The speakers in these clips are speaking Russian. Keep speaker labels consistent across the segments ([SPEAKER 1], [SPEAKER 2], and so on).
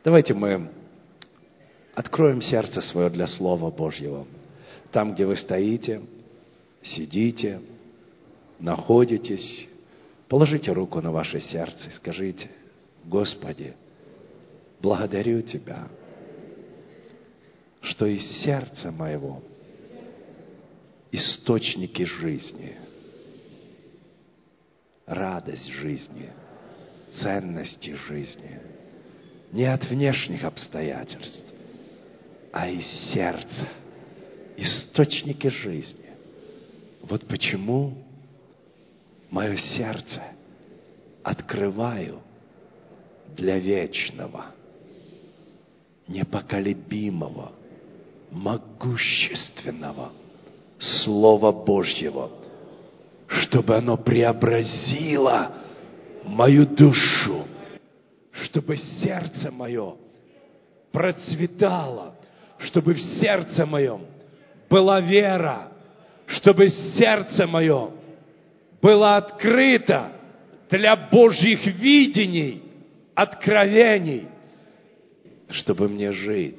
[SPEAKER 1] Давайте мы откроем сердце свое для Слова Божьего. Там, где вы стоите, сидите, находитесь, положите руку на ваше сердце и скажите: Господи, благодарю Тебя, что из сердца моего источники жизни, радость жизни, ценности жизни не от внешних обстоятельств, а из сердца, источники жизни. Вот почему мое сердце открываю для вечного, непоколебимого, могущественного Слова Божьего, чтобы оно преобразило мою душу, чтобы сердце мое процветало, чтобы в сердце моем была вера, чтобы сердце мое было открыто для Божьих видений, откровений, чтобы мне жить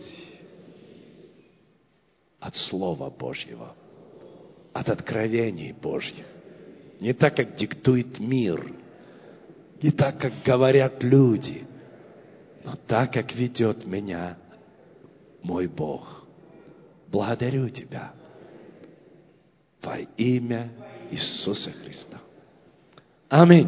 [SPEAKER 1] от Слова Божьего, от откровений Божьих. Не так, как диктует мир, не так, как говорят люди, но так, как ведет меня мой Бог. Благодарю Тебя во имя Иисуса Христа. Аминь.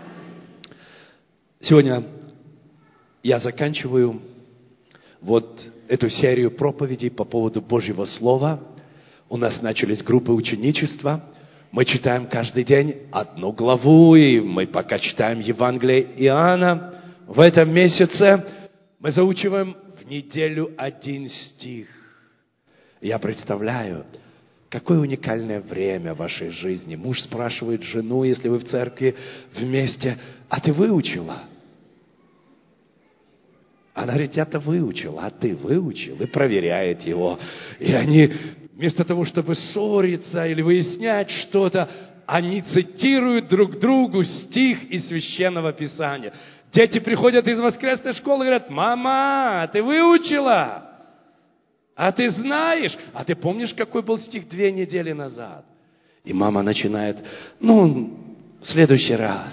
[SPEAKER 1] Сегодня я заканчиваю вот эту серию проповедей по поводу Божьего Слова. У нас начались группы ученичества. Мы читаем каждый день одну главу, и мы пока читаем Евангелие Иоанна. В этом месяце мы заучиваем в неделю 1 стих. Я представляю, какое уникальное время в вашей жизни. Муж спрашивает жену, если вы в церкви вместе: а ты выучила? Она говорит: я-то выучила, а ты выучил? И проверяет его. И они, вместо того, чтобы ссориться или выяснять что-то, они цитируют друг другу стих из Священного Писания. Дети приходят из воскресной школы и говорят: мама, ты выучила? А ты знаешь? А ты помнишь, какой был стих 2 недели назад? И мама начинает: в следующий раз.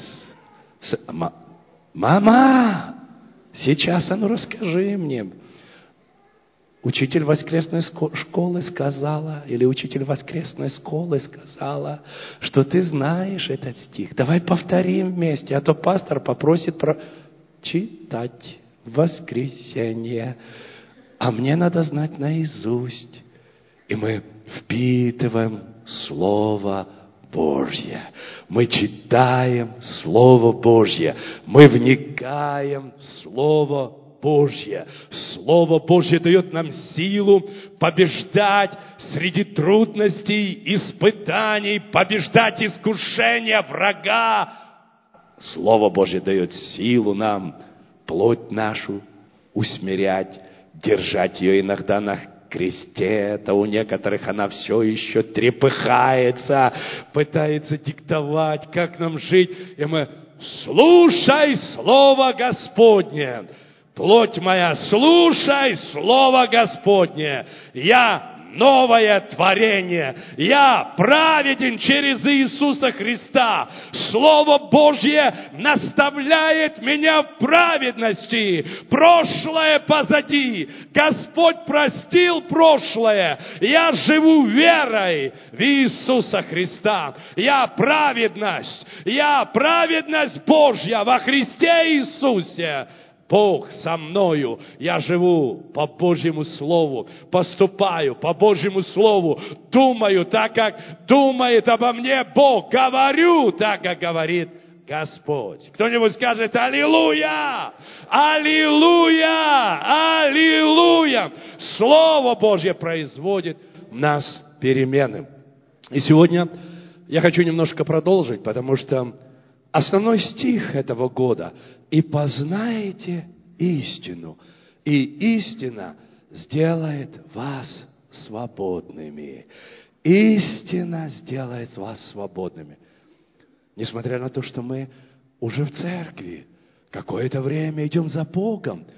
[SPEAKER 1] Мама, сейчас, расскажи мне. Учитель воскресной школы сказала, или учитель воскресной школы сказала, что ты знаешь этот стих. Давай повторим вместе, а то пастор попросит читать в воскресенье. А мне надо знать наизусть. И мы впитываем Слово Божье. Мы читаем Слово Божье. Мы вникаем в Слово Божье. Слово Божье дает нам силу побеждать среди трудностей, испытаний, побеждать искушения врага. Слово Божье дает силу нам плоть нашу усмирять, держать ее иногда на кресте, а у некоторых она все еще трепыхается, пытается диктовать, как нам жить. И мы: слушай Слово Господне, плоть моя, слушай Слово Господне. Я новое творение. Я праведен через Иисуса Христа. Слово Божье наставляет меня в праведности. Прошлое позади. Господь простил прошлое. Я живу верой в Иисуса Христа. Я праведность Божья во Христе Иисусе. Бог со мною, я живу по Божьему Слову, поступаю по Божьему Слову, думаю так, как думает обо мне Бог, говорю так, как говорит Господь. Кто-нибудь скажет: аллилуйя! Аллилуйя! Аллилуйя! Слово Божье производит в нас перемены. И сегодня я хочу немножко продолжить, потому что основной стих этого года: «И познаете истину, и истина сделает вас свободными». Истина сделает вас свободными. Несмотря на то, что мы уже в церкви, какое-то время идем за Богом,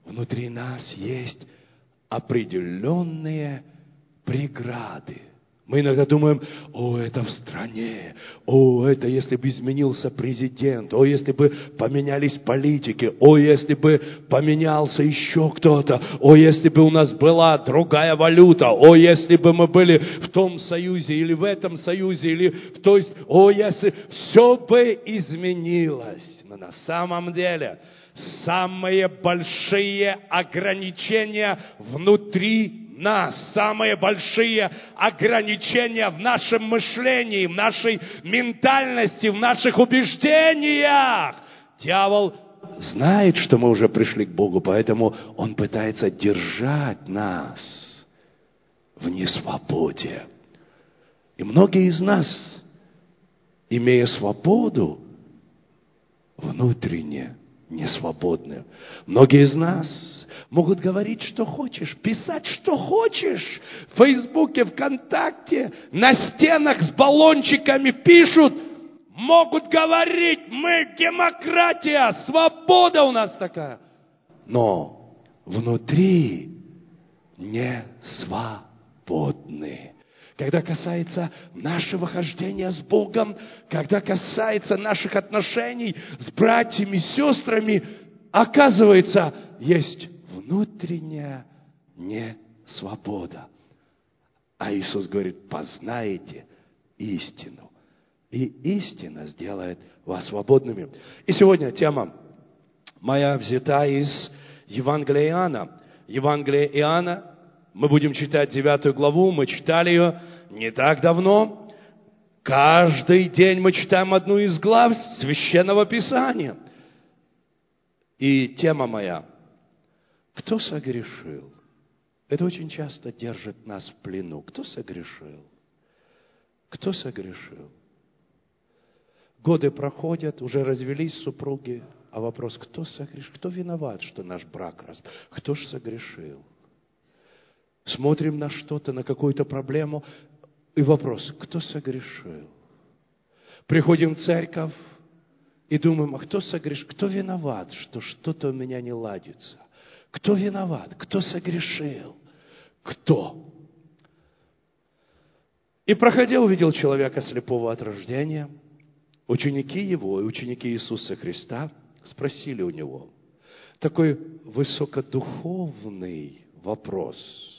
[SPEAKER 1] Внутри нас есть определенные преграды. Мы иногда думаем, о, это в стране, о, это если бы изменился президент, о, если бы поменялись политики, о, если бы поменялся еще кто-то, о, если бы у нас была другая валюта, о, если бы мы были в том союзе или в этом союзе, или в той, о, если все бы изменилось. Но на самом деле самые большие ограничения внутри нас, самые большие ограничения в нашем мышлении, в нашей ментальности, в наших убеждениях. Дьявол знает, что мы уже пришли к Богу, поэтому он пытается держать нас в несвободе. И многие из нас, имея свободу, внутренне несвободны. Многие из нас могут говорить, что хочешь, писать, что хочешь. В Фейсбуке, ВКонтакте, на стенах с баллончиками пишут, могут говорить, мы демократия, свобода у нас такая. Но внутри не свободны. Когда касается нашего хождения с Богом, когда касается наших отношений с братьями, сестрами, оказывается, есть внутренняя несвобода. А Иисус говорит, познаете истину, и истина сделает вас свободными. И сегодня тема моя взята из Евангелия Иоанна. Евангелие Иоанна, мы будем читать 9 главу, мы читали ее не так давно. Каждый день мы читаем одну из глав Священного Писания. И тема моя: кто согрешил? Это очень часто держит нас в плену. Кто согрешил? Кто согрешил? Годы проходят, уже развелись супруги, а вопрос, кто согрешил? Кто виноват, что наш брак распал? Кто ж согрешил? Смотрим на что-то, на какую-то проблему, и вопрос, кто согрешил? Приходим в церковь и думаем, а кто согрешил? Кто виноват, что что-то у меня не ладится? Кто виноват? Кто согрешил? Кто? И проходя, увидел человека слепого от рождения. Ученики его и ученики Иисуса Христа спросили у него такой высокодуховный вопрос.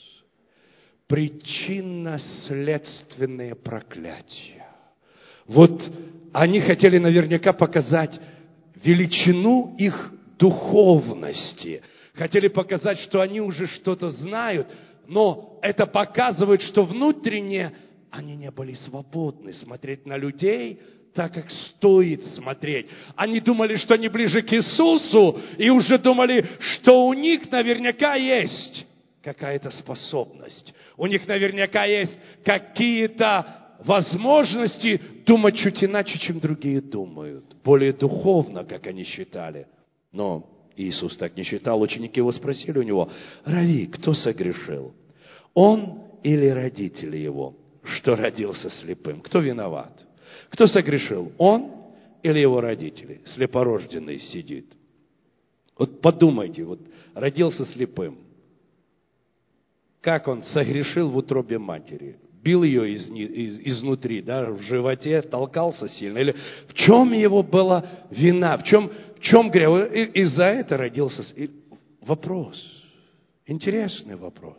[SPEAKER 1] Причинно-следственные проклятия. Вот они хотели наверняка показать величину их духовности. Хотели показать, что они уже что-то знают, но это показывает, что внутренне они не были свободны смотреть на людей так, как стоит смотреть. Они думали, что они ближе к Иисусу, и уже думали, что у них наверняка есть какая-то способность. У них наверняка есть какие-то возможности думать чуть иначе, чем другие думают. Более духовно, как они считали. Но Иисус так не считал. Ученики его спросили у него: «Рави, кто согрешил? Он или родители его, что родился слепым? Кто виноват? Кто согрешил? Он или его родители?» Слепорожденный сидит. Вот подумайте, вот родился слепым. Как он согрешил в утробе матери? Бил ее изнутри, да, в животе, толкался сильно? Или в чем его была вина? В чем грех? Из-за этого родился. Вопрос. Интересный вопрос.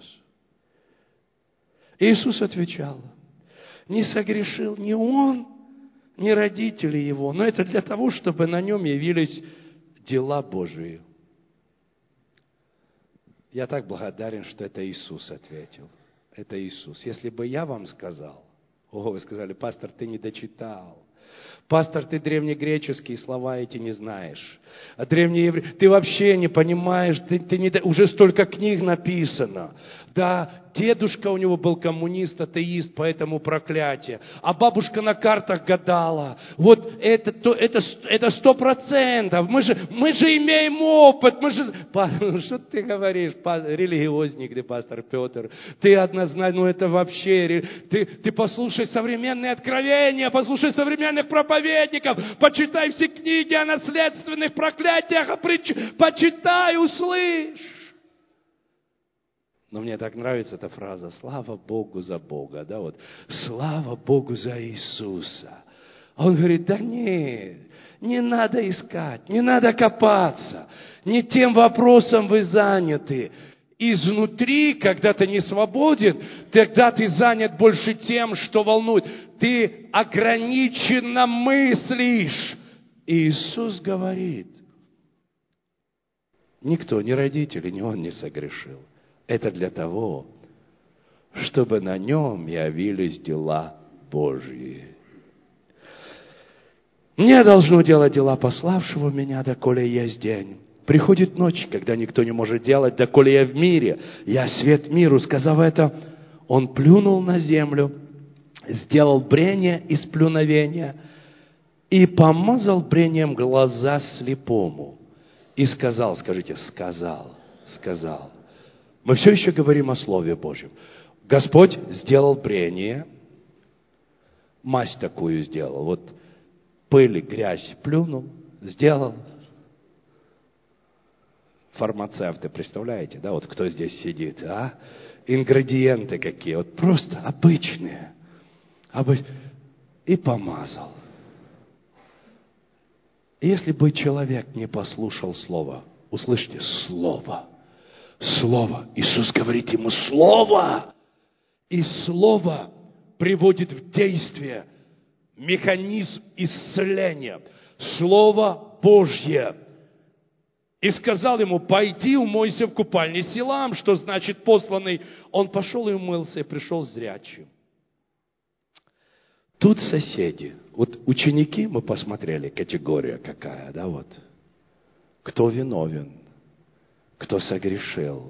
[SPEAKER 1] Иисус отвечал: не согрешил ни он, ни родители его, но это для того, чтобы на нем явились дела Божии. Я так благодарен, что это Иисус ответил. Это Иисус. Если бы я вам сказал, вы сказали: пастор, ты не дочитал. Пастор, ты древнегреческие слова эти не знаешь. А древнееврей, ты вообще не понимаешь, уже столько книг написано. Да, дедушка у него был коммунист, атеист, поэтому проклятие. А бабушка на картах гадала. Вот это 100%. Мы же имеем опыт. Что ты говоришь, религиозник ты, пастор Петр. Ты однозначно, это вообще... Ты послушай современные откровения, послушай современных проповедников, почитай все книги о наследственных проклятиях, почитай, услышь. Но мне так нравится эта фраза: слава Богу за Бога, да, вот, слава Богу за Иисуса. Он говорит: да не надо искать, не надо копаться, не тем вопросом вы заняты. Изнутри, когда ты не свободен, тогда ты занят больше тем, что волнует. Ты ограниченно мыслишь. И Иисус говорит: никто, ни родители, ни он не согрешил. Это для того, чтобы на нем явились дела Божьи. Мне должно делать дела пославшего меня, доколе есть день. Приходит ночь, когда никто не может делать, доколе я в мире. Я свет миру. Сказав это, он плюнул на землю, сделал брение из плюновения и помазал брением глаза слепому. И сказал, скажите, сказал. Мы все еще говорим о Слове Божьем. Господь сделал брение, мазь такую сделал. Вот пыль, грязь плюнул, сделал. Фармацевты, представляете, да, вот кто здесь сидит, а? Ингредиенты какие, вот просто обычные. И помазал. И если бы человек не послушал Слово, услышьте, Слово. Иисус говорит ему Слово. И Слово приводит в действие механизм исцеления. Слово Божье. И сказал ему: пойди умойся в купальне Силам, что значит посланный. Он пошел и умылся, и пришел зрячим. Тут соседи. Вот ученики, мы посмотрели, категория какая, да, вот. Кто виновен, кто согрешил.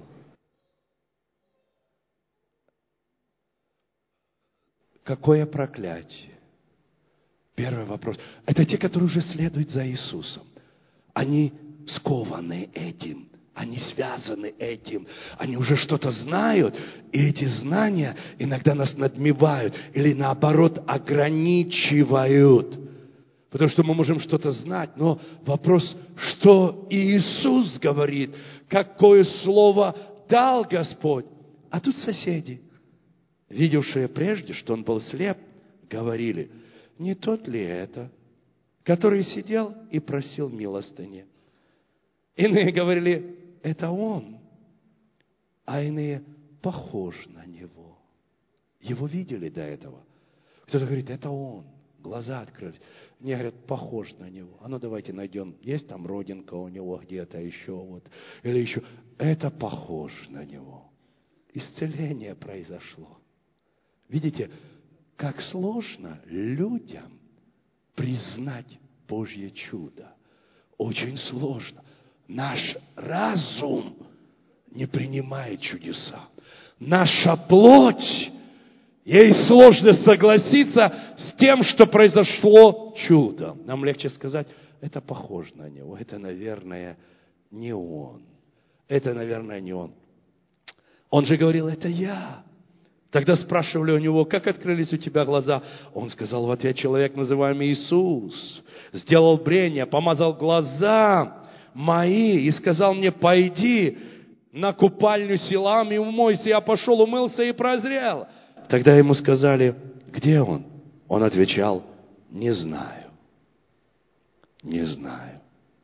[SPEAKER 1] Какое проклятие? Первый вопрос. Это те, которые уже следуют за Иисусом. Они скованы этим, они связаны этим, они уже что-то знают, и эти знания иногда нас надмевают или наоборот ограничивают. Потому что мы можем что-то знать, но вопрос, что Иисус говорит, какое слово дал Господь. А тут соседи, видевшие прежде, что он был слеп, говорили: не тот ли это, который сидел и просил милостыни? Иные говорили: это он, а иные: похож на него. Его видели до этого. Кто-то говорит: это он, глаза открылись. Мне говорят: похож на него. А ну давайте найдем, есть там родинка у него где-то еще, вот, или еще. Это похож на него. Исцеление произошло. Видите, как сложно людям признать Божье чудо. Очень сложно. Наш разум не принимает чудеса. Наша плоть, ей сложно согласиться с тем, что произошло чудо. Нам легче сказать: это похоже на него. Это, наверное, не он. Это, наверное, не он. Он же говорил: это я. Тогда спрашивали у него: как открылись у тебя глаза? Он сказал в ответ: человек, называемый Иисус, сделал брение, помазал глаза мои и сказал мне: пойди на купальню Силам и умойся. Я пошел, умылся и прозрел. Тогда ему сказали: где он? Он отвечал: не знаю. Не знаю.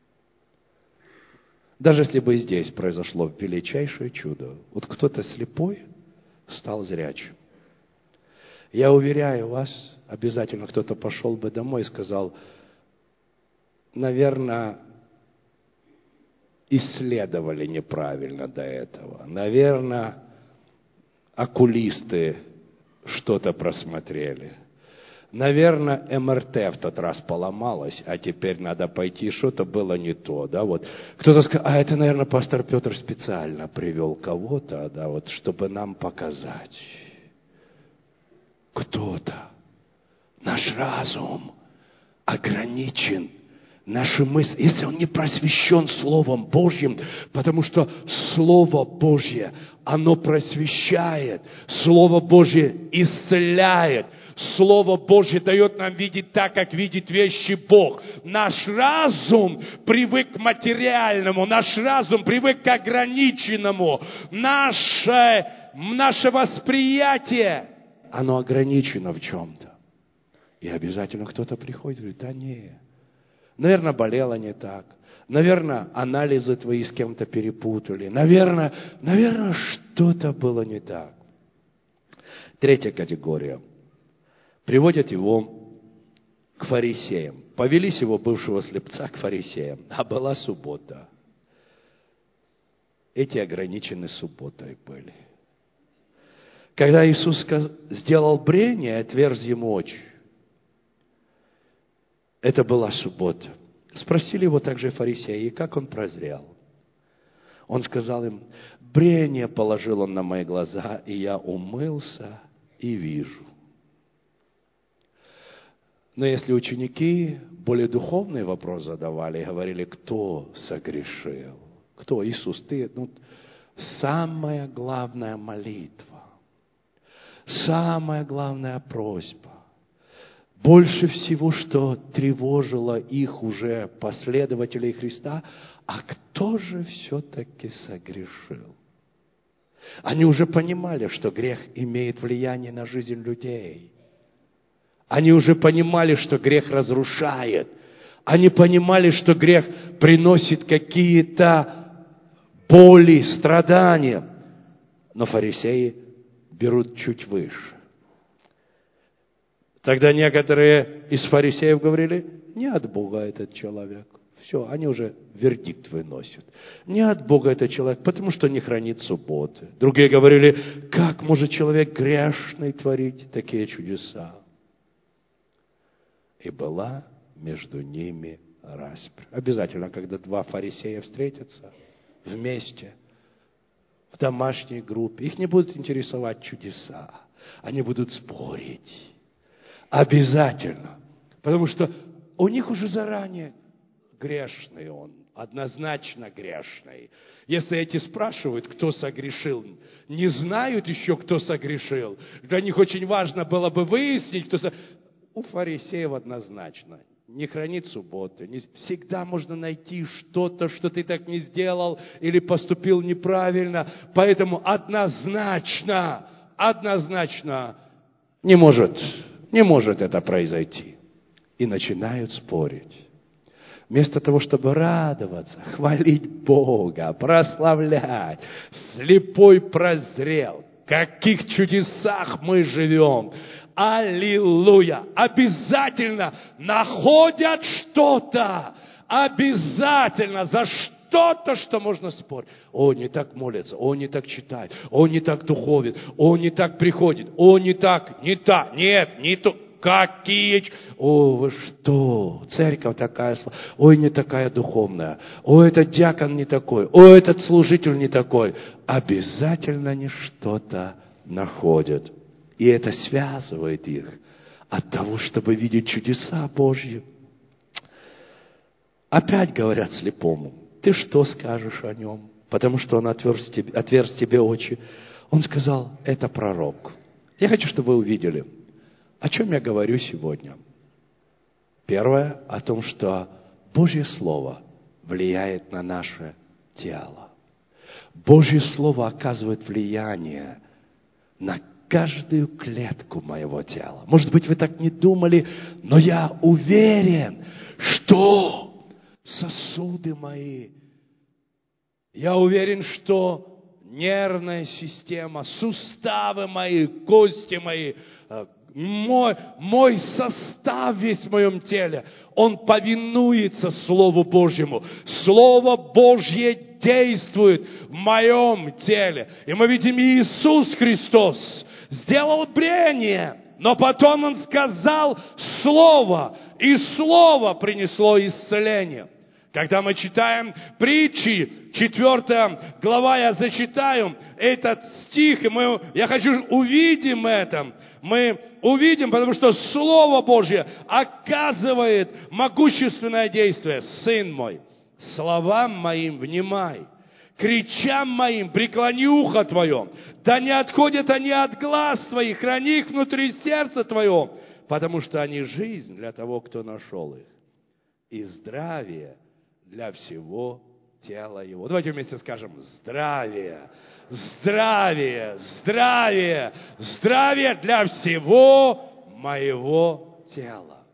[SPEAKER 1] Даже если бы здесь произошло величайшее чудо, вот кто-то слепой стал зрячим, я уверяю вас, обязательно кто-то пошел бы домой и сказал: наверное, исследовали неправильно до этого. Наверное, окулисты что-то просмотрели. Наверное, МРТ в тот раз поломалось, а теперь надо пойти, что-то было не то, да, вот. Кто-то сказал: а это, наверное, пастор Петр специально привел кого-то, да, вот, чтобы нам показать. Кто-то. Наш разум ограничен наши мысли, если он не просвещен Словом Божьим, потому что Слово Божье, оно просвещает, Слово Божье исцеляет, Слово Божье дает нам видеть так, как видит вещи Бог. Наш разум привык к материальному, наш разум привык к ограниченному, наше восприятие, оно ограничено в чем-то. И обязательно кто-то приходит и говорит: да не, наверное, болело не так. Наверное, анализы твои с кем-то перепутали. Наверное, что-то было не так. Третья категория. Приводят его к фарисеям. Повели сего бывшего слепца к фарисеям. А была суббота. Эти ограничены субботой были. Когда Иисус сделал брение, отверз ему очи. Это была суббота. Спросили его также фарисеи, как он прозрел. Он сказал им: брение положил он на мои глаза, и я умылся и вижу. Но если ученики более духовный вопрос задавали и говорили: кто согрешил? Кто? Иисус, ты, самая главная молитва, самая главная просьба. Больше всего, что тревожило их уже последователей Христа, а кто же все-таки согрешил? Они уже понимали, что грех имеет влияние на жизнь людей. Они уже понимали, что грех разрушает. Они понимали, что грех приносит какие-то боли, страдания. Но фарисеи берут чуть выше. Тогда некоторые из фарисеев говорили: не от Бога этот человек. Все, они уже вердикт выносят. Не от Бога этот человек, потому что не хранит субботы. Другие говорили: как может человек грешный творить такие чудеса? И была между ними распря. Обязательно, когда два фарисея встретятся вместе, в домашней группе, их не будут интересовать чудеса. Они будут спорить. Обязательно. Потому что у них уже заранее грешный он. Однозначно грешный. Если эти спрашивают, кто согрешил, не знают еще, кто согрешил. Для них очень важно было бы выяснить, кто согрешил. У фарисеев однозначно. Не хранит субботы. Всегда можно найти что-то, что ты так не сделал или поступил неправильно. Поэтому однозначно не может это произойти. И начинают спорить. Вместо того, чтобы радоваться, хвалить Бога, прославлять, слепой прозрел. В каких чудесах мы живем. Аллилуйя! Обязательно находят что-то. Обязательно за что-то, что можно спорить. О, не так молится, о, не так читает, о, не так духовит, о, не так приходит, о, не так, нет, не то. Какие? О, вы что? Церковь такая, ой, не такая духовная. О, этот диакон не такой. О, этот служитель не такой. Обязательно они что-то находят. И это связывает их от того, чтобы видеть чудеса Божьи. Опять говорят слепому: ты что скажешь о нем? Потому что он отверз тебе очи. Он сказал: это пророк. Я хочу, чтобы вы увидели, о чем я говорю сегодня. Первое, о том, что Божье Слово влияет на наше тело. Божье Слово оказывает влияние на каждую клетку моего тела. Может быть, вы так не думали, но я уверен, что сосуды мои, я уверен, что нервная система, суставы мои, кости мои, мой состав весь в моем теле, он повинуется Слову Божьему. Слово Божье действует в моем теле. И мы видим, Иисус Христос сделал брение, но потом Он сказал Слово, и Слово принесло исцеление. Когда мы читаем притчи, 4 глава, я зачитаю, этот стих, и я хочу увидим это. Мы увидим, потому что Слово Божье оказывает могущественное действие. Сын мой, словам моим внимай, кричам моим преклони ухо твое, да не отходят они от глаз твоих, храни их внутри сердца твоего, потому что они жизнь для того, кто нашел их, и здравие для всего тела его. Давайте вместе скажем: здравие, здравие, здравие, здравие для всего моего тела.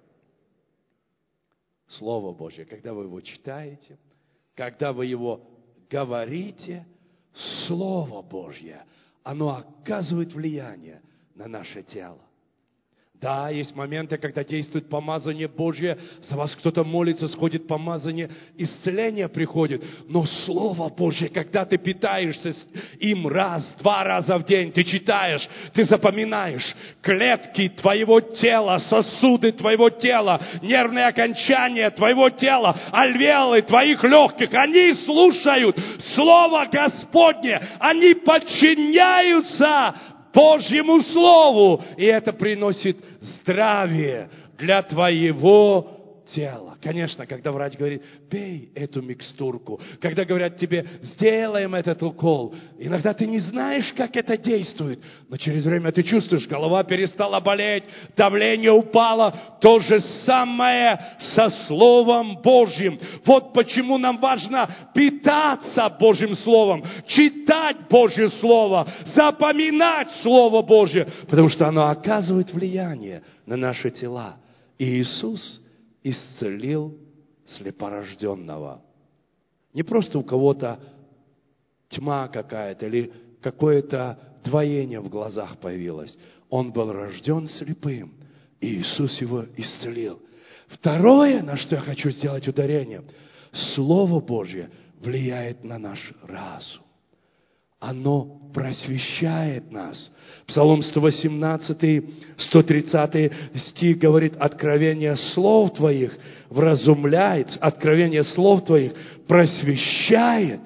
[SPEAKER 1] Слово Божье, когда вы его читаете, когда вы его говорите, Слово Божье, оно оказывает влияние на наше тело. Да, есть моменты, когда действует помазание Божье, за вас кто-то молится, сходит помазание, исцеление приходит. Но Слово Божье, когда ты питаешься им два раза в день, ты читаешь, ты запоминаешь клетки твоего тела, сосуды твоего тела, нервные окончания твоего тела, альвеолы твоих легких, они слушают Слово Господне, они подчиняются Божьему Слову, и это приносит здравие для твоего тела. Конечно, когда врач говорит: пей эту микстурку, когда говорят тебе: сделаем этот укол, иногда ты не знаешь, как это действует, но через время ты чувствуешь, голова перестала болеть, давление упало. То же самое со Словом Божьим. Вот почему нам важно питаться Божьим Словом, читать Божье Слово, запоминать Слово Божье, потому что оно оказывает влияние на наши тела. И Иисус исцелил слепорожденного. Не просто у кого-то тьма какая-то или какое-то двоение в глазах появилось. Он был рожден слепым, и Иисус его исцелил. Второе, на что я хочу сделать ударение: Слово Божье влияет на наш разум. Оно просвещает нас. Псалом 118, 130 стих говорит: откровение слов Твоих вразумляет, откровение слов Твоих просвещает,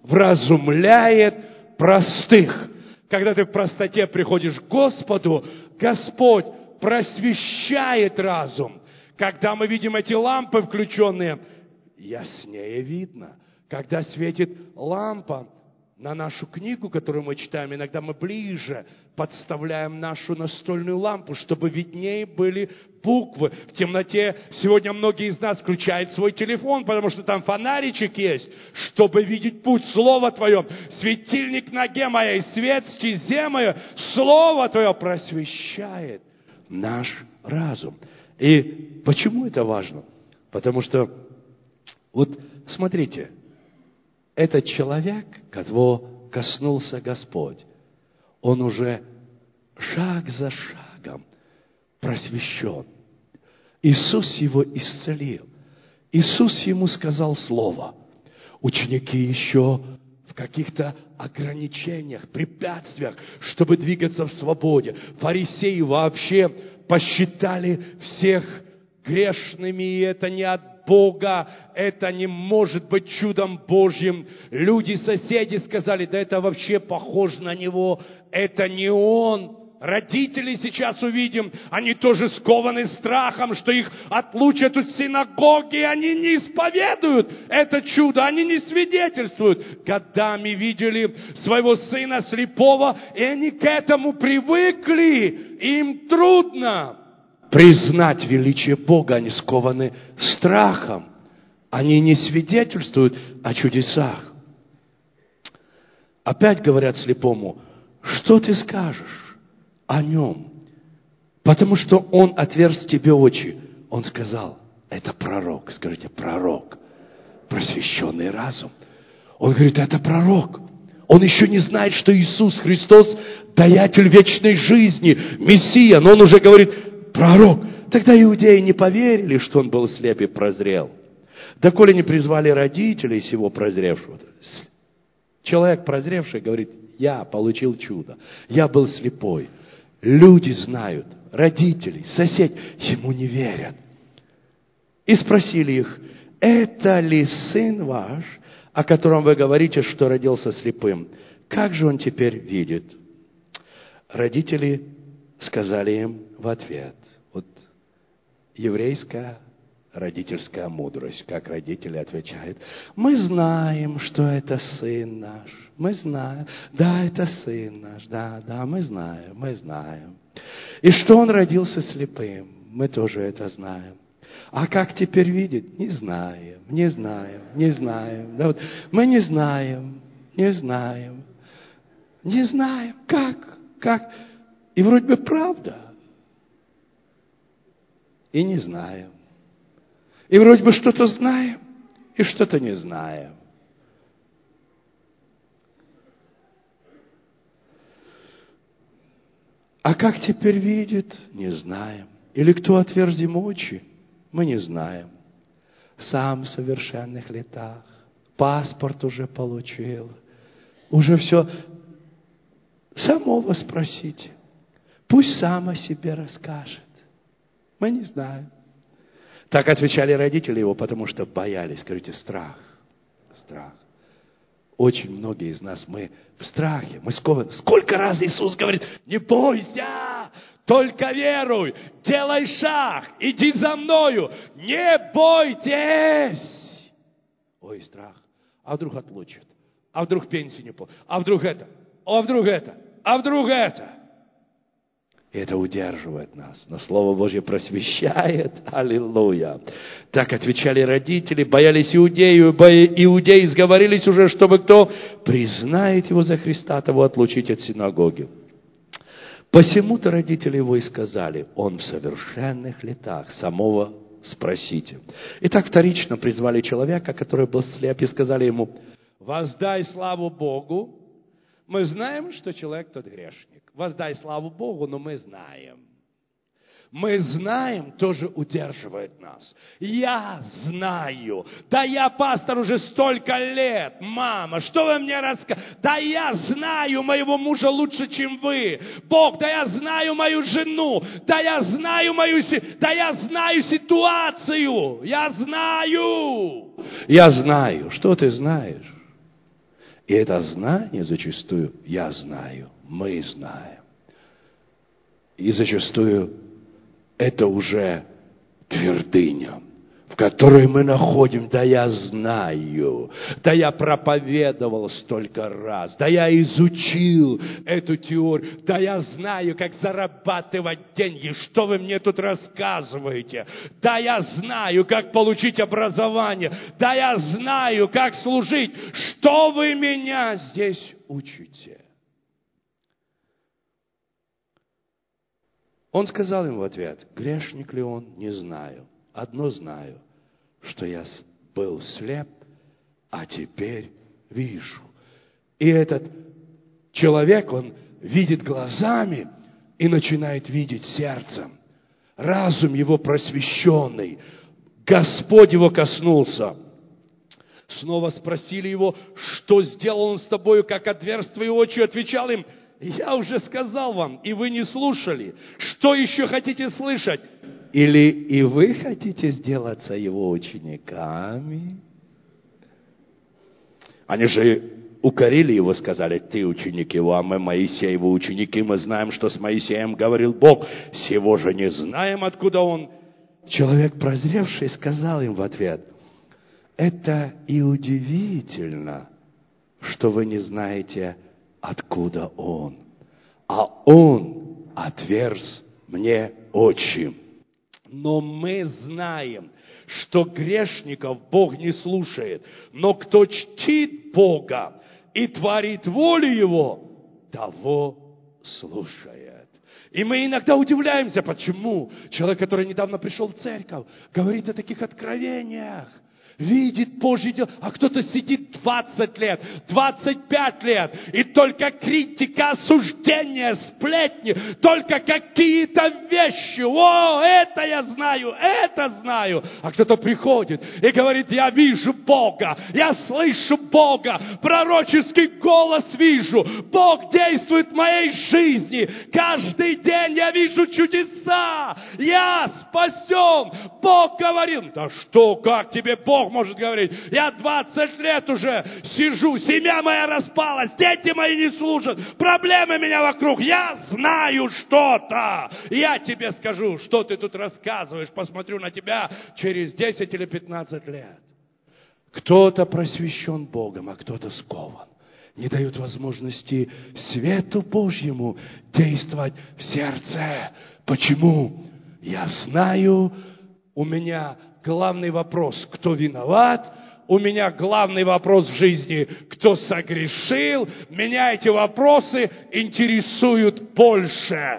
[SPEAKER 1] вразумляет простых. Когда ты в простоте приходишь к Господу, Господь просвещает разум. Когда мы видим эти лампы включенные, яснее видно. Когда светит лампа на нашу книгу, которую мы читаем, иногда мы ближе подставляем нашу настольную лампу, чтобы виднее были буквы. В темноте сегодня многие из нас включают свой телефон, потому что там фонаричек есть, чтобы видеть путь. Слово Твое, светильник ноге моей, свет стезе моей, Слово Твое просвещает наш разум. И почему это важно? Потому что, вот смотрите, этот человек, которого коснулся Господь, он уже шаг за шагом просвещен. Иисус его исцелил. Иисус ему сказал слово. Ученики еще в каких-то ограничениях, препятствиях, чтобы двигаться в свободе. Фарисеи вообще посчитали всех грешными, и это не от Бога, это не может быть чудом Божьим. Люди, соседи сказали: да это вообще похоже на него, это не он. Родители сейчас увидим, они тоже скованы страхом, что их отлучат от синагоги, они не исповедуют это чудо, они не свидетельствуют. Годами видели своего сына слепого, и они к этому привыкли, им трудно признать величие Бога, они скованы страхом. Они не свидетельствуют о чудесах. Опять говорят слепому: что ты скажешь о нем? Потому что он отверз тебе очи. Он сказал: это пророк. Скажите: пророк. Просвещенный разум. Он говорит: это пророк. Он еще не знает, что Иисус Христос даятель вечной жизни, Мессия, но он уже говорит: пророк. Тогда иудеи не поверили, что он был слеп и прозрел. Доколе не призвали родителей сего прозревшего. Человек прозревший говорит: я получил чудо, я был слепой. Люди знают, родители, соседи, ему не верят. И спросили их: это ли сын ваш, о котором вы говорите, что родился слепым, как же он теперь видит? Родители сказали им в ответ. Вот еврейская родительская мудрость, как родители отвечают. Мы знаем, что это сын наш. Мы знаем. Да, это сын наш. Да, мы знаем. И что он родился слепым. Мы тоже это знаем. А как теперь видит? Не знаем. Да, вот, мы не знаем. Как? И вроде бы правда. И не знаем. И вроде бы что-то знаем, и что-то не знаем. А как теперь видит? Не знаем. Или кто отверз ему очи? Мы не знаем. Сам в совершенных летах. Паспорт уже получил. Уже все. Самого спросите. Пусть сам о себе расскажет. Мы не знаем. Так отвечали родители его, потому что боялись. Скажите, страх. Очень многие из нас, мы в страхе. Мы скованы. Сколько раз Иисус говорит, не бойся, только веруй, делай шаг, иди за мною, не бойтесь. Ой, страх. А вдруг отлучат? А вдруг пенсию не получат? А вдруг это? И это удерживает нас. Но Слово Божье просвещает. Аллилуйя. Так отвечали родители, боялись иудеи сговорились уже, чтобы кто признает его за Христа, того отлучить от синагоги. Посему-то родители его и сказали, он в совершенных летах, самого спросите. Итак, вторично призвали человека, который был слеп, и сказали ему, воздай славу Богу. Мы знаем, что человек тот грешник. Воздай славу Богу, но мы знаем. Мы знаем, тоже удерживает нас. Я знаю. Да я пастор уже столько лет. Мама, что вы мне рассказываете? Да я знаю моего мужа лучше, чем вы. Бог, да я знаю мою жену. Да я знаю ситуацию. Я знаю. Что ты знаешь? И это знание зачастую, я знаю, мы знаем. И зачастую это уже твердыня, в которой мы находим, да я знаю, да я проповедовал столько раз, да я изучил эту теорию, да я знаю, как зарабатывать деньги, что вы мне тут рассказываете, да я знаю, как получить образование, да я знаю, как служить, что вы меня здесь учите? Он сказал им в ответ, грешник ли он, не знаю. Одно знаю, что я был слеп, а теперь вижу. И этот человек, он видит глазами и начинает видеть сердцем. Разум его просвещенный. Господь его коснулся. Снова спросили его, что сделал он с тобою, как отверз твои очи. Отвечал им, я уже сказал вам, и вы не слушали. Что еще хотите слышать? Или и вы хотите сделаться его учениками? Они же укорили его, сказали, ты ученик его, а мы Моисеевы ученики. Мы знаем, что с Моисеем говорил Бог. Сего же не знаем, откуда он. Человек, прозревший, сказал им в ответ, это и удивительно, что вы не знаете, откуда он. А он отверз мне очи. Но мы знаем, что грешников Бог не слушает. Но кто чтит Бога и творит волю Его, того слушает. И мы иногда удивляемся, почему человек, который недавно пришел в церковь, говорит о таких откровениях. Видит Божье дело, а кто-то сидит 20 лет, 25 лет, и только критика, осуждение, сплетни, только какие-то вещи. О, это я знаю, это знаю. А кто-то приходит и говорит, я вижу Бога, я слышу Бога, пророческий голос вижу, Бог действует в моей жизни, каждый день я вижу чудеса, я спасен. Бог говорил, да что, как тебе Бог Бог может говорить: я 20 лет уже сижу, семья моя распалась, дети мои не служат, проблемы меня вокруг, я знаю что-то. Я тебе скажу, что ты тут рассказываешь, посмотрю на тебя через 10 или 15 лет. Кто-то просвещен Богом, а кто-то скован. Не дают возможности свету Божьему действовать в сердце. Почему? Я знаю, у меня главный вопрос: кто виноват? У меня главный вопрос в жизни: кто согрешил? Меня эти вопросы интересуют больше.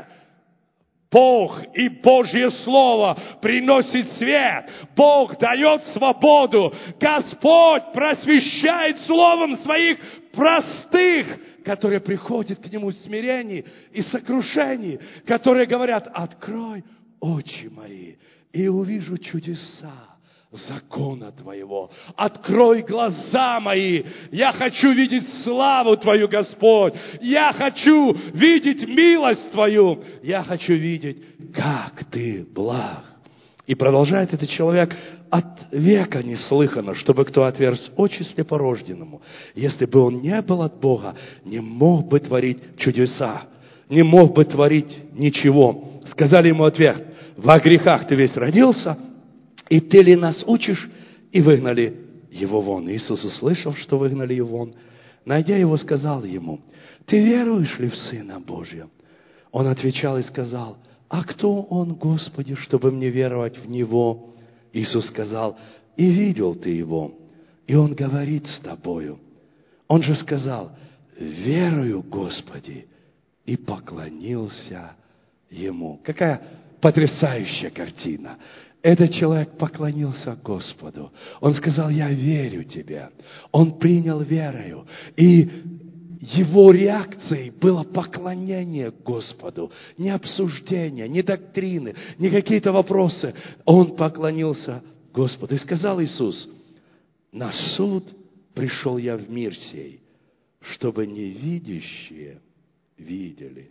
[SPEAKER 1] Бог и Божье Слово приносит свет. Бог дает свободу. Господь просвещает Словом своих простых, которые приходят к Нему в смирении и сокрушении, которые говорят: открой очи мои, и увижу чудеса закона Твоего. Открой глаза мои. Я хочу видеть славу Твою, Господь. Я хочу видеть милость Твою. Я хочу видеть, как Ты благ. И продолжает этот человек: от века не слыхано, чтобы кто отверз очи слепорожденному. Если бы он не был от Бога, не мог бы творить чудеса, не мог бы творить ничего. Сказали ему ответ: во грехах ты весь родился, и ты ли нас учишь? И выгнали его вон. Иисус, услышав, что выгнали его вон, найдя его, сказал ему: ты веруешь ли в Сына Божия? Он отвечал и сказал: а кто он, Господи, чтобы мне веровать в Него? Иисус сказал: и видел ты Его, и Он говорит с тобою. Он же сказал: верую, Господи, и поклонился Ему. Какая потрясающая картина! Этот человек поклонился Господу. Он сказал: я верю Тебе. Он принял верою. И его реакцией было поклонение Господу. Не обсуждение, не доктрины, не какие-то вопросы. Он поклонился Господу. И сказал Иисус: на суд пришел я в мир сей, чтобы невидящие видели,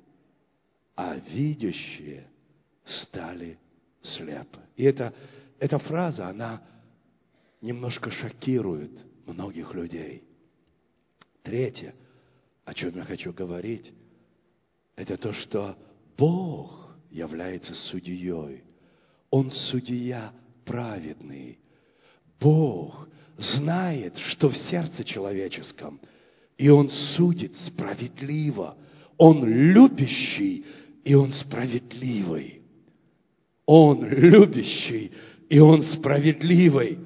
[SPEAKER 1] а видящие стали слепы. И эта фраза, она немножко шокирует многих людей. Третье, о чем я хочу говорить, это то, что Бог является судьей. Он судья праведный. Бог знает, что в сердце человеческом, и Он судит справедливо. Он любящий, и Он справедливый. Он любящий, и Он справедливый.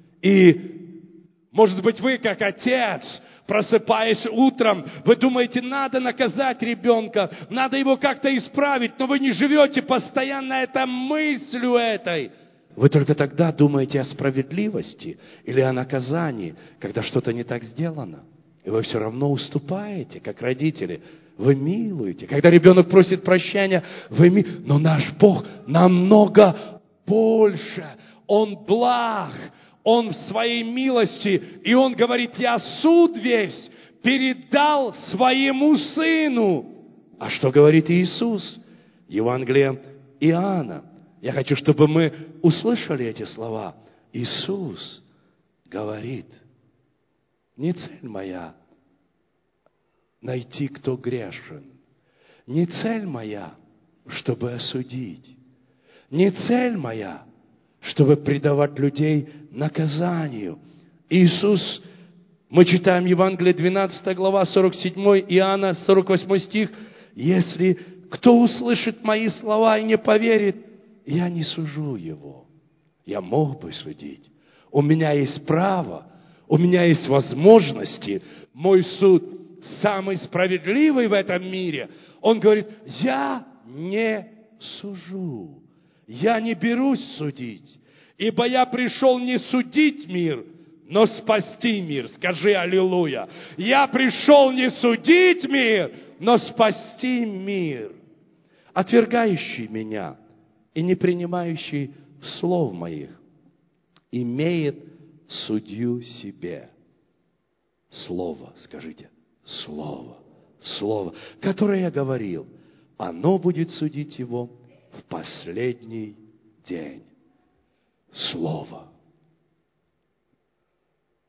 [SPEAKER 1] И, может быть, вы, как отец, просыпаясь утром, вы думаете: надо наказать ребенка, надо его как-то исправить, но вы не живете постоянно этой мыслью этой. Вы только тогда думаете о справедливости или о наказании, когда что-то не так сделано. И вы все равно уступаете, как родители. Вы милуете. Когда ребенок просит прощения, но наш Бог намного больше. Он благ. Он в своей милости. И Он говорит: я суд весь передал своему Сыну. А что говорит Иисус? Евангелие Иоанна. Я хочу, чтобы мы услышали эти слова. Иисус говорит: не цель моя найти, кто грешен. Не цель моя, чтобы осудить. Не цель моя, чтобы предавать людей наказанию. Иисус, мы читаем Евангелие 12 глава, 47 Иоанна, 48 стих. Если кто услышит мои слова и не поверит, я не сужу его. Я мог бы судить. У меня есть право, у меня есть возможности. Мой суд самый справедливый в этом мире. Он говорит: я не сужу. Я не берусь судить. Ибо я пришел не судить мир, но спасти мир. Скажи аллилуйя. Я пришел не судить мир, но спасти мир. Отвергающий меня и не принимающий слов моих имеет судью себе. Слово, скажите, Слово, Слово, которое я говорил, оно будет судить его в последний день. Слово.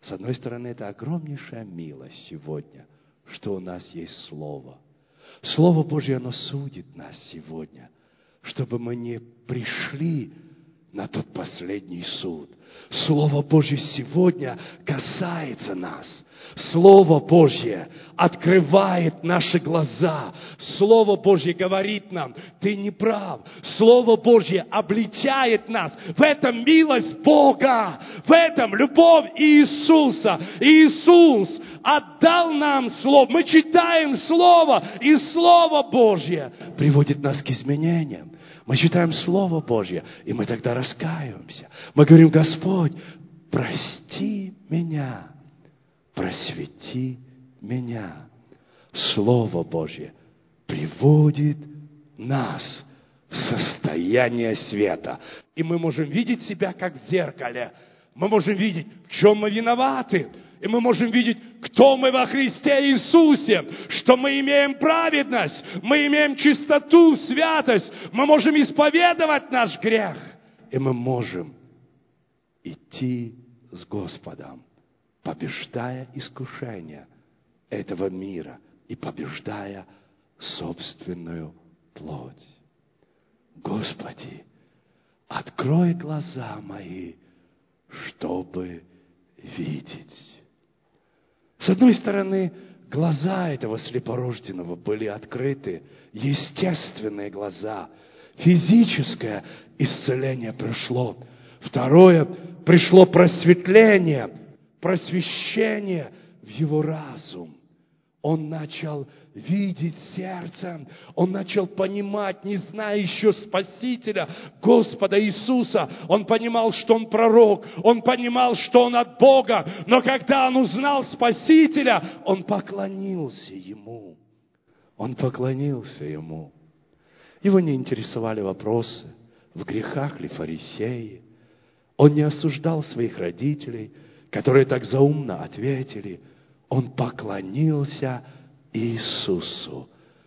[SPEAKER 1] С одной стороны, это огромнейшая милость сегодня, что у нас есть Слово. Слово Божье, оно судит нас сегодня, чтобы мы не пришли на тот последний суд. Слово Божье сегодня касается нас. Слово Божье открывает наши глаза. Слово Божье говорит нам: ты не прав. Слово Божье обличает нас. В этом милость Бога, в этом любовь Иисуса. Иисус отдал нам Слово. Мы читаем Слово, и Слово Божье приводит нас к изменениям. Мы читаем Слово Божье, и мы тогда раскаиваемся. Мы говорим: Господь, прости меня, просвети меня. Слово Божье приводит нас в состояние света. И мы можем видеть себя как в зеркале. Мы можем видеть, в чем мы виноваты. И мы можем видеть, кто мы во Христе Иисусе, что мы имеем праведность, мы имеем чистоту, святость, мы можем исповедовать наш грех, и мы можем идти с Господом, побеждая искушения этого мира и побеждая собственную плоть. Господи, открой глаза мои, чтобы видеть. С одной стороны, глаза этого слепорожденного были открыты, естественные глаза. Физическое исцеление пришло. Второе, пришло просветление, просвещение в его разум. Он начал видеть сердцем, он начал понимать, не зная еще Спасителя, Господа Иисуса. Он понимал, что он пророк, он понимал, что он от Бога. Но когда он узнал Спасителя, он поклонился Ему. Он поклонился Ему. Его не интересовали вопросы, в грехах ли фарисеи. Он не осуждал своих родителей, которые так заумно ответили. Он поклонился Иисусу.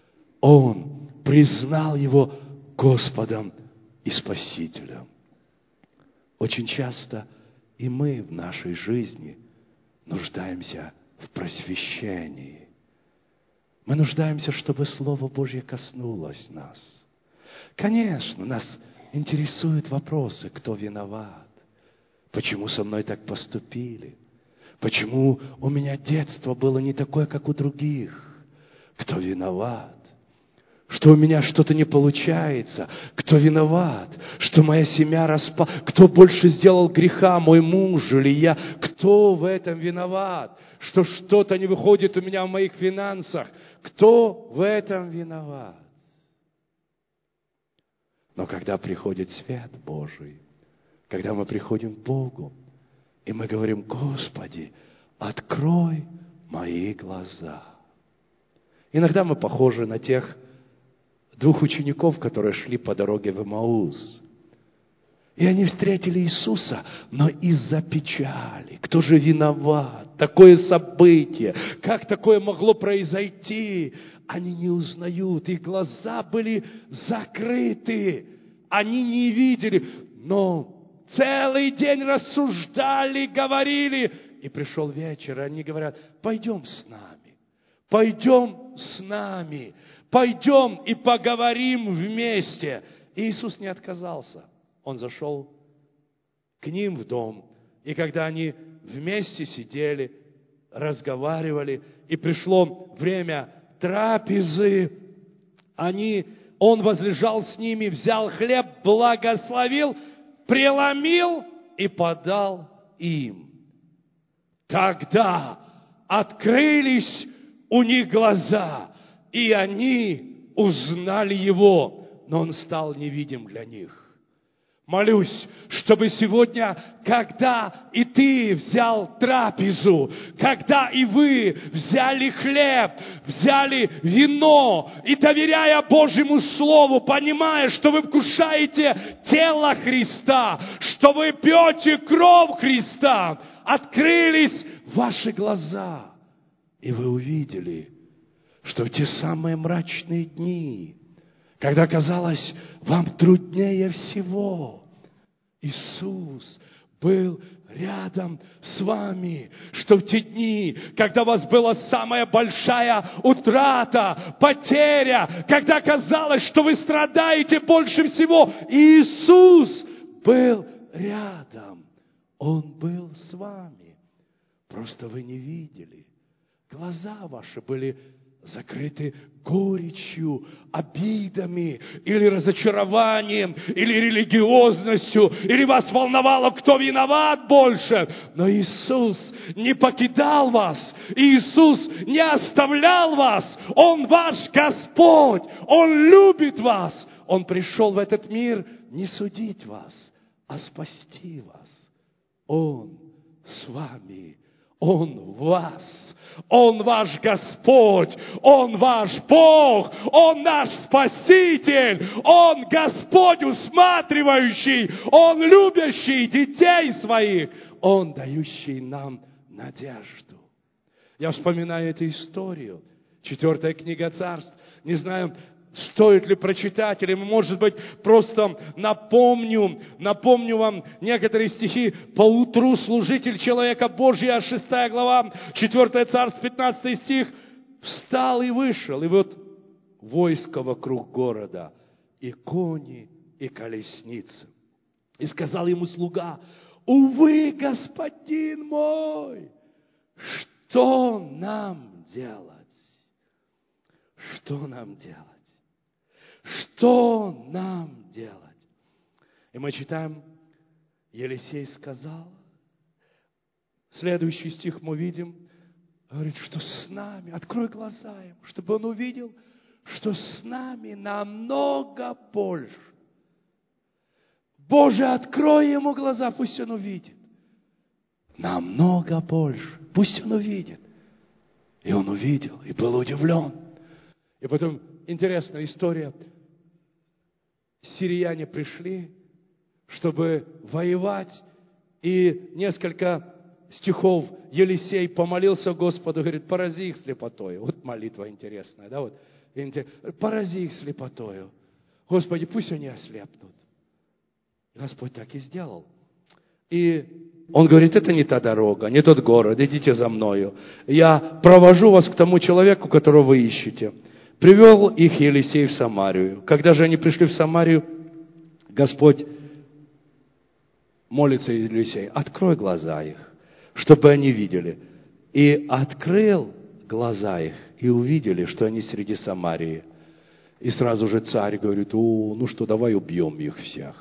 [SPEAKER 1] Он признал Его Господом и Спасителем. Очень часто и мы в нашей жизни нуждаемся в просвещении. Мы нуждаемся, чтобы Слово Божье коснулось нас. Конечно, нас интересуют вопросы: кто виноват? Почему со мной так поступили? Почему у меня детство было не такое, как у других? Кто виноват? Что у меня что-то не получается? Кто виноват? Что моя семья распала? Кто больше сделал греха, мой муж или я? Кто в этом виноват? Что что-то не выходит у меня в моих финансах? Кто в этом виноват? Но когда приходит свет Божий, когда мы приходим к Богу, и мы говорим: Господи, открой мои глаза. Иногда мы похожи на тех двух учеников, которые шли по дороге в Эмаус. И они встретили Иисуса, но из-за печали. Кто же виноват? Такое событие. Как такое могло произойти? Они не узнают. Их глаза были закрыты. Они не видели. Но целый день рассуждали, говорили. И пришел вечер, и они говорят: пойдем с нами. Пойдем с нами. Пойдем и поговорим вместе. И Иисус не отказался. Он зашел к ним в дом. И когда они вместе сидели, разговаривали, и пришло время трапезы, он возлежал с ними, взял хлеб, благословил, преломил и подал им. Тогда открылись у них глаза, и они узнали Его, но Он стал невидим для них. Молюсь, чтобы сегодня, когда и ты взял трапезу, когда и вы взяли хлеб, взяли вино, и доверяя Божьему Слову, понимая, что вы вкушаете тело Христа, что вы пьете кровь Христа, открылись ваши глаза, и вы увидели, что в те самые мрачные дни, когда казалось вам труднее всего, Иисус был рядом с вами, что в те дни, когда у вас была самая большая утрата, потеря, когда казалось, что вы страдаете больше всего, Иисус был рядом. Он был с вами. Просто вы не видели. Глаза ваши были закрыты горечью, обидами, или разочарованием, или религиозностью, или вас волновало, кто виноват больше. Но Иисус не покидал вас, Иисус не оставлял вас, Он ваш Господь, Он любит вас. Он пришел в этот мир не судить вас, а спасти вас. Он с вами, Он в вас. Он ваш Господь, Он ваш Бог, Он наш Спаситель, Он Господь усматривающий, Он любящий детей своих, Он дающий нам надежду. Я вспоминаю эту историю. 4 книга Царств. Не знаю, стоит ли прочитать, или, может быть, просто напомню вам некоторые стихи. «Поутру служитель человека Божия», 6 глава, 4 Царств, 15 стих, «встал и вышел, и вот войско вокруг города, и кони, и колесницы. И сказал ему слуга: увы, господин мой, что нам делать? Что нам делать? Что нам делать?» И мы читаем, Елисей сказал, следующий стих мы видим, говорит, что с нами, открой глаза ему, чтобы он увидел, что с нами намного больше. Боже, открой ему глаза, пусть он увидит. Намного больше. Пусть он увидит. И он увидел, и был удивлен. И потом интересная история. Сирияне пришли, чтобы воевать, и несколько стихов Елисей помолился Господу, говорит, порази их слепотою. Вот молитва интересная, да, вот. Порази их слепотою. Господи, пусть они ослепнут. Господь так и сделал. И он говорит, это не та дорога, не тот город, идите за мною. Я провожу вас к тому человеку, которого вы ищете. Привел их Елисей в Самарию. Когда же они пришли в Самарию, Господь молится Елисей, открой глаза их, чтобы они видели. И открыл глаза их, и увидели, что они среди Самарии. И сразу же царь говорит, ну что, давай убьем их всех.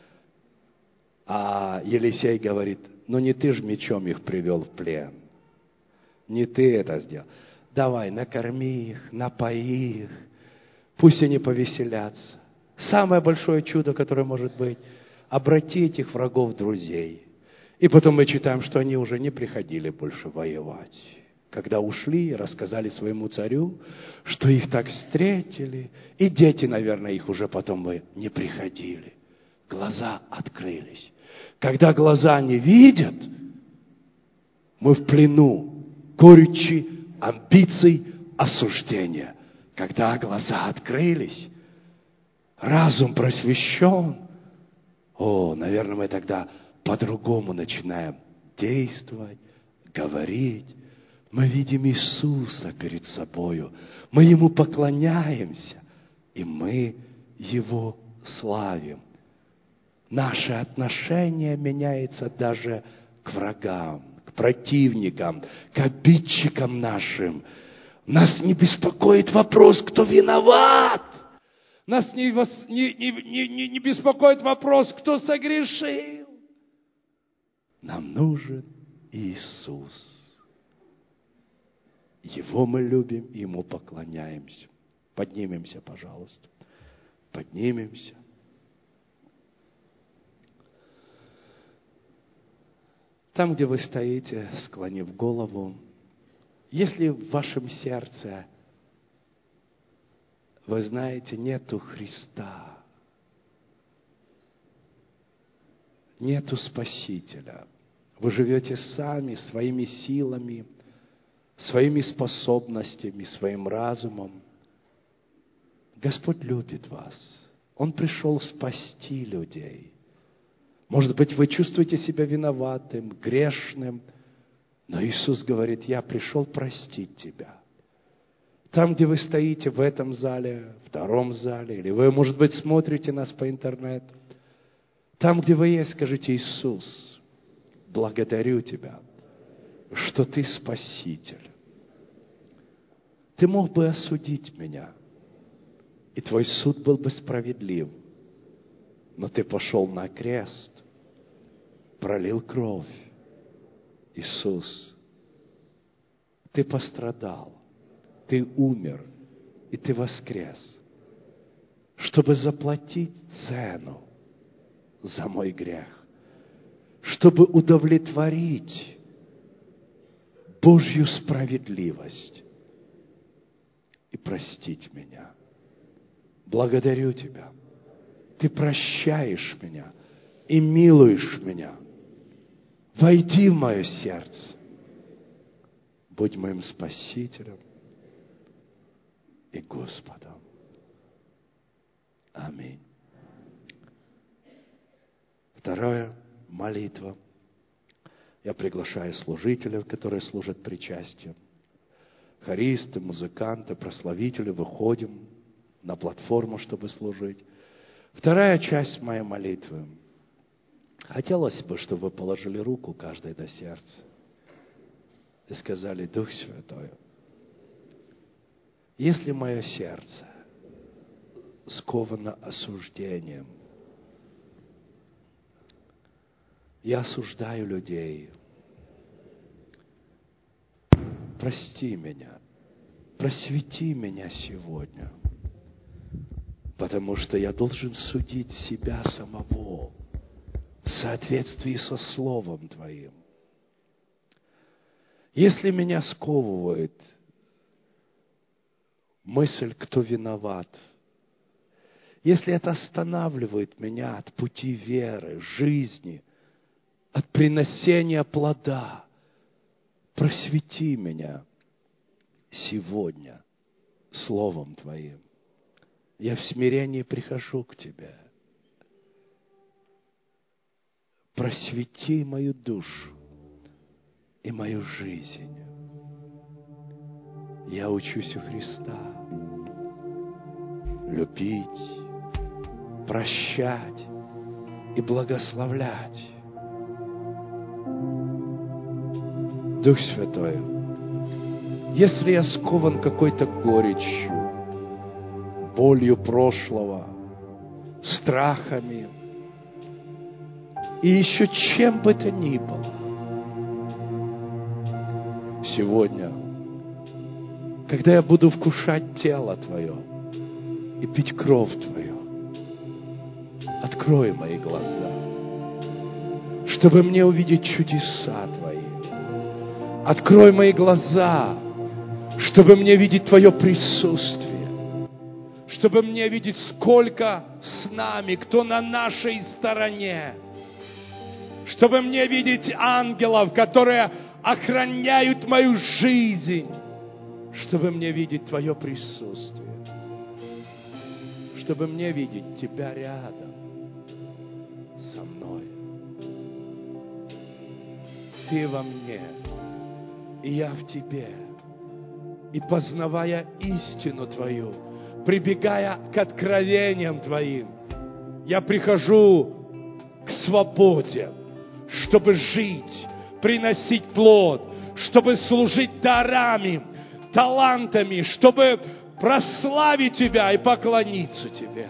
[SPEAKER 1] А Елисей говорит, ну не ты же мечом их привел в плен. Не ты это сделал. Давай, накорми их, напои их. Пусть они повеселятся. Самое большое чудо, которое может быть, обратить этих врагов в друзей. И потом мы читаем, что они уже не приходили больше воевать. Когда ушли, рассказали своему царю, что их так встретили. И дети, наверное, их уже потом не приходили. Глаза открылись. Когда глаза не видят, мы в плену горечи, амбиций, осуждения. Когда глаза открылись, разум просвещен, наверное, мы тогда по-другому начинаем действовать, говорить. Мы видим Иисуса перед собою, мы Ему поклоняемся, и мы Его славим. Наше отношение меняется даже к врагам, к противникам, к обидчикам нашим. Нас не беспокоит вопрос, кто виноват. Нас не беспокоит вопрос, кто согрешил. Нам нужен Иисус. Его мы любим, Ему поклоняемся. Поднимемся, пожалуйста. Поднимемся. Там, где вы стоите, склонив голову, если в вашем сердце, вы знаете, нету Христа, нету Спасителя, вы живете сами, своими силами, своими способностями, своим разумом, Господь любит вас. Он пришел спасти людей. Может быть, вы чувствуете себя виноватым, грешным, но Иисус говорит: я пришел простить тебя. Там, где вы стоите, в этом зале, в втором зале, или вы, может быть, смотрите нас по интернету, там, где вы есть, скажите: Иисус, благодарю Тебя, что Ты Спаситель. Ты мог бы осудить меня, и Твой суд был бы справедлив, но Ты пошел на крест, пролил кровь. Иисус, Ты пострадал, Ты умер, и Ты воскрес, чтобы заплатить цену за мой грех, чтобы удовлетворить Божью справедливость и простить меня. Благодарю Тебя. Ты прощаешь меня и милуешь меня. Войди в мое сердце. Будь моим Спасителем и Господом. Аминь. Вторая молитва. Я приглашаю служителей, которые служат причастием. Хористы, музыканты, прославители, выходим на платформу, чтобы служить. Вторая часть моей молитвы. Хотелось бы, чтобы вы положили руку каждой на сердце и сказали: Дух Святой, если мое сердце сковано осуждением, я осуждаю людей, прости меня, просвети меня сегодня, потому что я должен судить себя самого в соответствии со Словом Твоим. Если меня сковывает мысль, кто виноват, если это останавливает меня от пути веры, жизни, от приносения плода, просвети меня сегодня Словом Твоим. Я в смирении прихожу к Тебе. Просвети мою душу и мою жизнь. Я учусь у Христа любить, прощать и благословлять. Дух Святой, если я скован какой-то горечью, болью прошлого, страхами и еще чем бы то ни было, сегодня, когда я буду вкушать тело Твое и пить кровь Твою, открой мои глаза, чтобы мне увидеть чудеса Твои. Открой мои глаза, чтобы мне видеть Твое присутствие, чтобы мне видеть, сколько с нами, кто на нашей стороне, чтобы мне видеть ангелов, которые охраняют мою жизнь, чтобы мне видеть Твое присутствие, чтобы мне видеть Тебя рядом со мной. Ты во мне, и я в Тебе. И познавая истину Твою, прибегая к откровениям Твоим, я прихожу к свободе, чтобы жить, приносить плод, чтобы служить дарами, талантами, чтобы прославить Тебя и поклониться Тебе.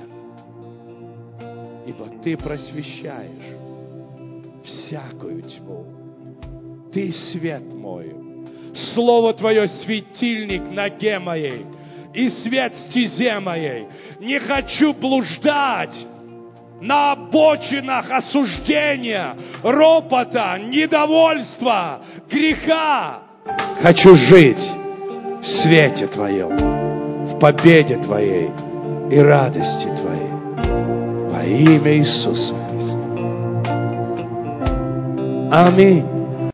[SPEAKER 1] Ибо Ты просвещаешь всякую тьму. Ты свет мой. Слово Твое светильник ноге моей и свет стезе моей. Не хочу блуждать на обочинах осуждения, ропота, недовольства, греха. Хочу жить в свете Твоем, в победе Твоей и радости Твоей. Во имя Иисуса Христа. Аминь.